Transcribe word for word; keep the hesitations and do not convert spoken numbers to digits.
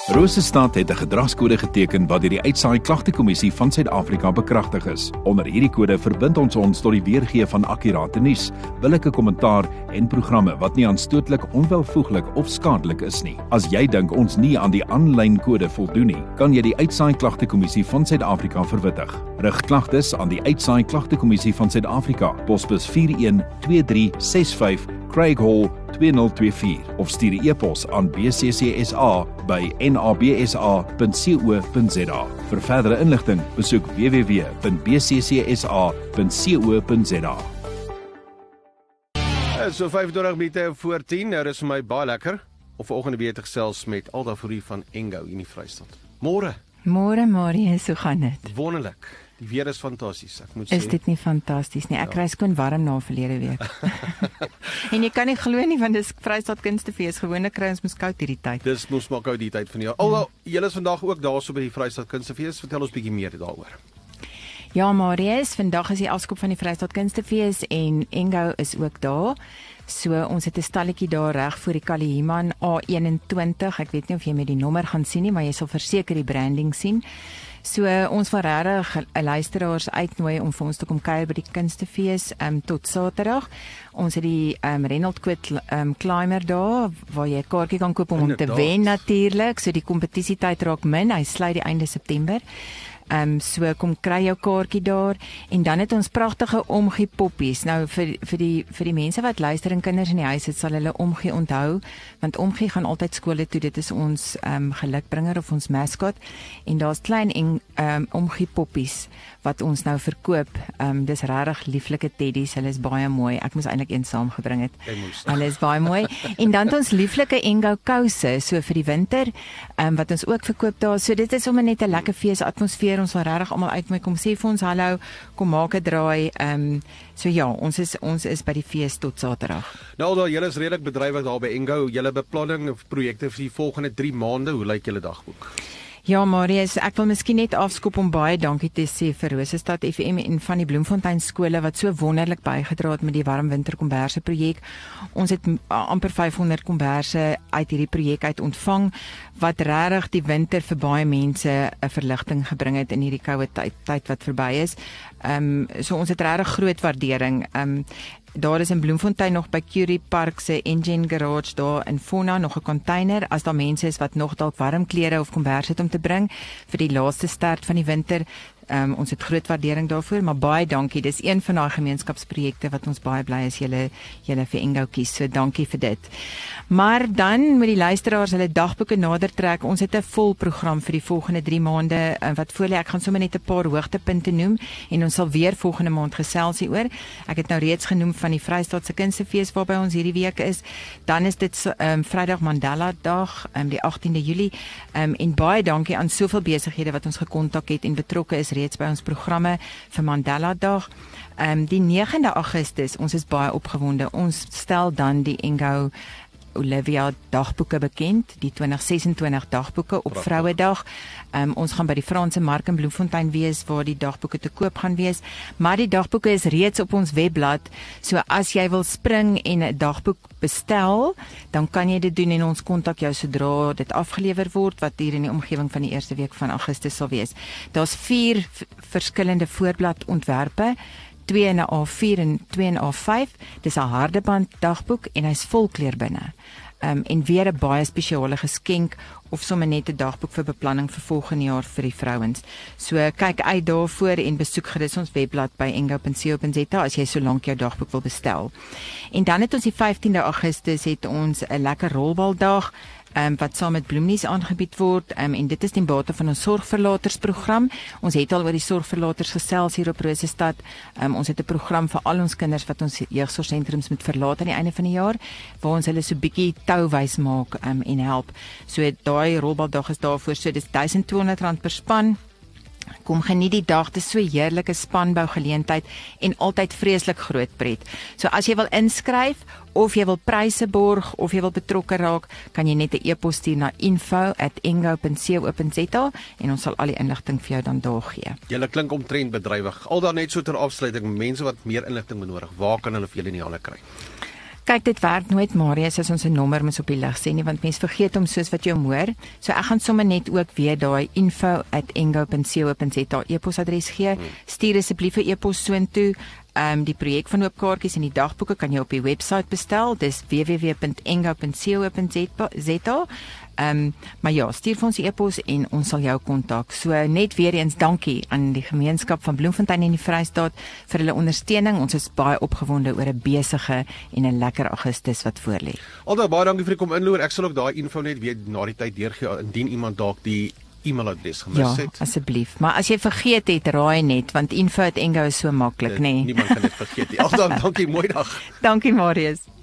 Rosestad het 'n gedragskode geteken wat deur die Uitsaai Klagtekommissie van Suid-Afrika bekragtig is. Onder hierdie kode verbind ons ons tot die weergee van akkurate nuus, billike kommentaar en programme wat nie aanstootlik, onwelvoeglik of skadelik is nie. As jy dink ons nie aan die aanlyn kode voldoen nie, kan jy die Uitsaai Klagtekommissie van Suid-Afrika verwittig. Rig klagtes aan die Uitsaai Klagtekommissie van Suid-Afrika, posbus vier een twee drie ses vyf, Craig Hall twee nul twee vier of stuur 'n e-pos aan b c c s a by n a b s a punt co punt z a. Vir verdere inligting, besoek w w w punt b c c s a punt co punt z a. So vyfentwintig minute voor tien, nou is vir my baie lekker om vanoggend weer te gesels met Alda Fourie van Engo in die Vrystaat. Môre. Môre, Marius, hoe gaan dit? Wonderlik. Die weer is fantasties, ek moet sê. Is dit nie fantasties nie? Ek kry skoon warm na verlede week. En jy kan nie glo nie, want dis Vrystaat Kunstefees. Gewoonlik kry ons mos koud hierdie tyd. Dis mos maar koud die tyd van die jaar. Alhoewel, julle is vandag ook daarso by die Vrystaat Kunstefees. Vertel ons bietjie meer daaroor. Ja, Marius, vandag is die afskop van die Vrystaat Kunstefees en Engo is ook daar. So ons het 'n stalletjie daar reg voor die Kalihiman A eenentwintig. Ek weet nie of jy met die nommer gaan sien nie, maar jy sal verseker die branding sien. So uh, ons wil regtig luisteraars uitnooi om vir ons te kom kuier by die Kunstefees um, tot Saterdag. Ons het die um, Reynold Quid um, Climber daar waar jy 'n kaartjie kan koop om hom te wen natuurlik. So die kompetisietyd raak min. Hy sluit die einde September. Ehm um, so kom kry jou kaartjie daar en dan het ons pragtige omgie poppies. Nou vir vir die vir die mense wat luister en kinders in die huis het, sal hulle omgie onthou want omgie gaan altyd skole toe. Dit is ons ehm um, gelukbringer of ons mascot en daar's klein en ehm um, omgie poppies wat ons nou verkoop. Ehm um, dis regtig lieflike teddies. Hulle is baie mooi. Ek moes eintlik een saamgebring het. Hulle is baie mooi. En dan het ons lieflike Engo kouse so vir die winter ehm um, wat ons ook verkoop daar. So dit is sommer net 'n lekker feesatmosfeer. Ons wil regtig almal uitnooi kom sê vir ons hallo, kom maak 'n draai. Ehm um, so ja, ons is ons is by die fees tot Saterdag. Nou al julle is redelik bedrywig daar by Engo. Julle beplanning of projekte vir die volgende drie maande. Hoe lyk julle dagboek? Ja, Marius, ek wil miskien net afskop om baie dankie te sê vir Rosestad F M en van die Bloemfontein skole wat so wonderlik bygedra het met die warm winter komberse projek. Ons het amper vyfhonderd komberse uit hierdie projek uit ontvang wat regtig die winter vir baie mense 'n verligting gebring het in hierdie koue tyd, tyd wat verby is. Ehm um, so ons het regtig groot waardering. Ehm um, Daar is in Bloemfontein nog by Curie Park se Engine Garage daar in Fona nog 'n container as daar mense is wat nog dalk warm klere of kombers het om te bring vir die laaste start van die winter. Um, ons het groot waardering daarvoor, maar baie dankie. Dis een van daai gemeenskapsprojekte wat ons baie bly is julle julle vir Engo kies. So dankie vir dit. Maar dan moet die luisteraars hulle dagboeke nader trek. Ons het 'n vol program vir die volgende drie maande uh, wat voor lê. Ek gaan sommer net 'n paar hoogtepunte noem en ons sal weer volgende maand gesels hieroor. Ek het nou reeds genoem van die Vrystaatse Kunstefees waarby ons hierdie week is. Dan is dit um, Vrydag Mandela Dag, um, die agtiende Julie. Um, en baie dankie aan soveel besighede wat ons gekontak het en betrokke is reeds by ons programme vir Mandela Dag. Um, die negende Augustus, ons is baie opgewonde. Ons stel dan die Engo Olivia dagboeke bekend, die twintig sesentwintig dagboeke op Vrouedag. Um, ons gaan by die Franse Mark in Bloemfontein wees waar die dagboeke te koop gaan wees. Maar die dagboeke is reeds op ons webblad. So as jy wil spring en 'n dagboek bestel, dan kan jy dit doen en ons kontak jou sodra dit afgelewer word wat hier in die omgewing van die eerste week van Augustus sal wees. Daar's vier verskillende voorbladontwerpe. twee in 'n A vier en twee in 'n A vyf. Dis 'n hardeband dagboek en hy's vol kleur binne. Um, en weer 'n baie spesiale geskenk of sommer net 'n dagboek vir beplanning vir volgende jaar vir die vrouens. So kyk uit daarvoor en besoek gerus ons webblad by engo punt co punt za as jy solank jou dagboek wil bestel. En dan het ons die vyftiende Augustus het ons 'n lekker rolbaldag. Um, wat saam met Bloemnies aangebied word um, en dit is ten bate van ons sorgverlatersprogram. Ons het al oor die sorgverlaters gesels hier op Rosestad. Um, ons het 'n program vir al ons kinders wat ons jeugsorgsentrums moet verlaat aan die einde van die jaar, waar ons hulle so bietjie touwys maak um, en help. So daai rolbaldag is daarvoor, so dis duisend tweehonderd rand per span. Kom geniet die dag, dit is so heerlike spanbou geleentheid en altyd vreeslik groot pret. So as jy wil inskryf of jy wil pryse borg of jy wil betrokke raak, kan jy net 'n e-pos stuur na info at engo punt co punt za en ons sal al die inligting vir jou dan daar gee. Julle klink omtrent bedrywig. Al dan net so ter afsluiting, mense wat meer inligting benodig, waar kan hulle vir julle in die hande kry? Kyk, dit werk nooit, Marius, as ons 'n nommer moet op die lig sê nie, want mense vergeet om soos wat jy hom hoor. So ek gaan sommer net ook weer daai info at engo punt co punt za e-posadres gee. Stuur asseblief 'n e-pos soontoe. Um, die projek van oopkaartjies en die dagboeke kan jy op die webwerf bestel. Dis w w w punt engo punt co punt za. Um, maar ja, stuur vir ons die e-pos en ons sal jou kontak. So net weer eens dankie aan die gemeenskap van Bloemfontein en die Vrystaat vir hulle ondersteuning. Ons is baie opgewonde oor 'n besige en 'n lekker Augustus wat voorlê. Altyd baie dankie vir die kom inloer. Ek sal ook daai info net weer na die tyd deurgee indien iemand dalk die e-mailadres gemis ja, het. Ja, asseblief. Maar as jy vergeet het, raai net, want info at engo is so maklik, nê. Nee. Niemand kan dit vergeet nie. Altyd dankie, mooi dag. Dankie, Marius.